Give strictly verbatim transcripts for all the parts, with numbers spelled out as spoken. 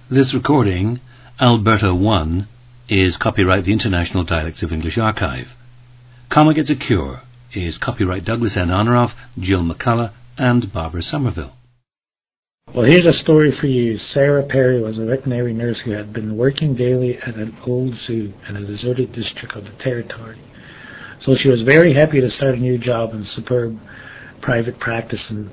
This recording, Alberta one, is copyright the International Dialects of English Archive. Comma Gets a Cure is copyright Douglas N. Honorath, Jill McCullough, and Barbara Somerville. Well, here's a story for you. Sarah Perry was a veterinary nurse who had been working daily at an old zoo in a deserted district of the territory. So she was very happy to start a new job in superb private practice in,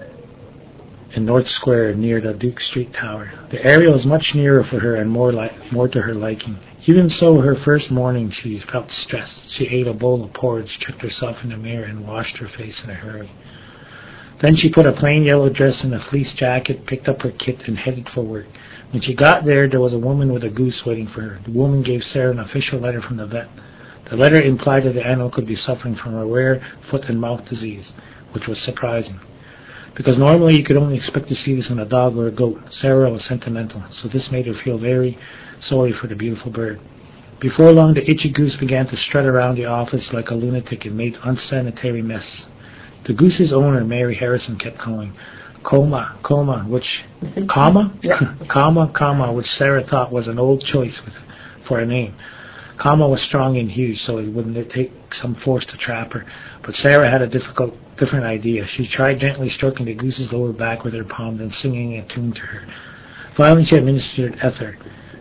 in North Square near the Duke Street Tower. The area was much nearer for her and more, li- more to her liking. Even so, her first morning she felt stressed. She ate a bowl of porridge, checked herself in the mirror, and washed her face in a hurry. Then she put a plain yellow dress and a fleece jacket, picked up her kit, and headed for work. When she got there, there was a woman with a goose waiting for her. The woman gave Sarah an official letter from the vet. The letter implied that the animal could be suffering from a rare foot and mouth disease, which was surprising. Because normally you could only expect to see this in a dog or a goat. Sarah was sentimental, so this made her feel very sorry for the beautiful bird. Before long, the itchy goose began to strut around the office like a lunatic and made unsanitary mess. The goose's owner, Mary Harrison, kept calling, "Coma, coma," which, comma? Yeah. comma, comma, which Sarah thought was an old choice with, for a name. Comma was strong and huge, so it wouldn't take some force to trap her. But Sarah had a difficult, different idea. She tried gently stroking the goose's lower back with her palm, then singing a tune to her. Finally, she administered ether.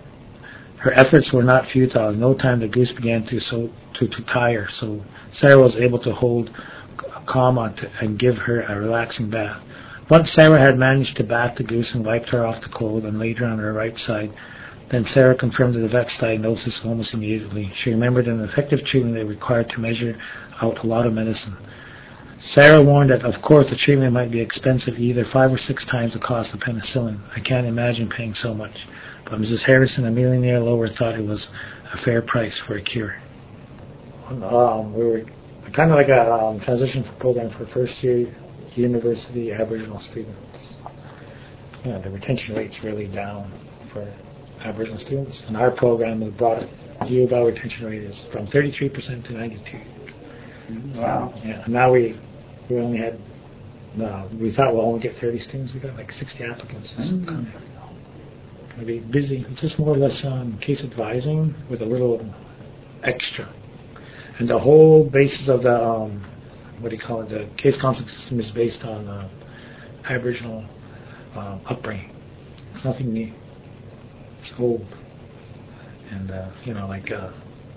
Her efforts were not futile. In no time, the goose began to so to, to tire, so Sarah was able to hold Comma to, and give her a relaxing bath. Once Sarah had managed to bath the goose and wiped her off the clothes and laid her on her right side, then Sarah confirmed the vet's diagnosis almost immediately. She remembered an effective treatment that required to measure out a lot of medicine. Sarah warned that, of course, the treatment might be expensive, either five or six times the cost of penicillin. I can't imagine paying so much. But Missus Harrison, a millionaire lover, thought it was a fair price for a cure. Um, we were kind of like a um, transition program for first-year university Aboriginal students. Yeah, the retention rate's really down for Aboriginal students. In our program, we brought it, U of L retention rate is from thirty-three percent to ninety-two. Wow. Yeah, and now we we only had, uh, we thought we'll only get thirty students. We got like sixty applicants. Mm-hmm. Going to be busy. It's just more or less um, case advising with a little extra. And the whole basis of the, um, what do you call it, the case concept system is based on uh, Aboriginal uh, upbringing. It's nothing new. It's old. And, uh, you know, like uh,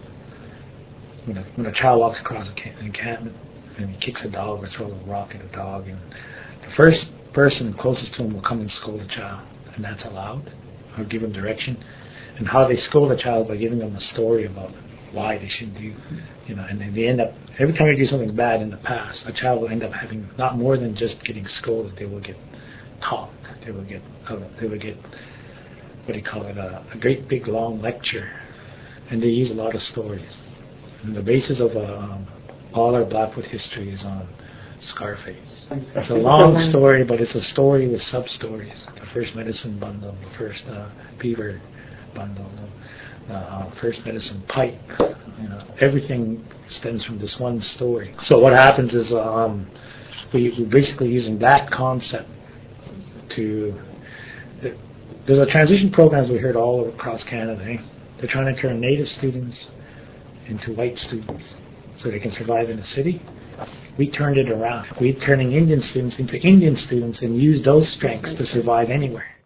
when, a, when a child walks across an encampment and he kicks a dog or throws a rock at a dog, and the first person closest to him will come and scold the child, and that's allowed, or give him direction. And how they scold a child by giving them a story about why they should do, you know, and then they end up, every time they do something bad in the past, a child will end up having not more than just getting scolded. They will get taught. They will get, uh, they will get, what do you call it, uh, a great big long lecture. And they use a lot of stories. And the basis of uh, um, all our Blackfoot history is on Scarface. It's a long story, but it's a story with sub-stories. The first medicine bundle, the first uh, beaver bundle, the Uh, first medicine pipe, you know, everything stems from this one story. So what happens is um, we, we're basically using that concept to, there's a transition programs we heard all across Canada. Eh? They're trying to turn native students into white students so they can survive in the city. We turned it around. We're turning Indian students into Indian students and use those strengths to survive anywhere.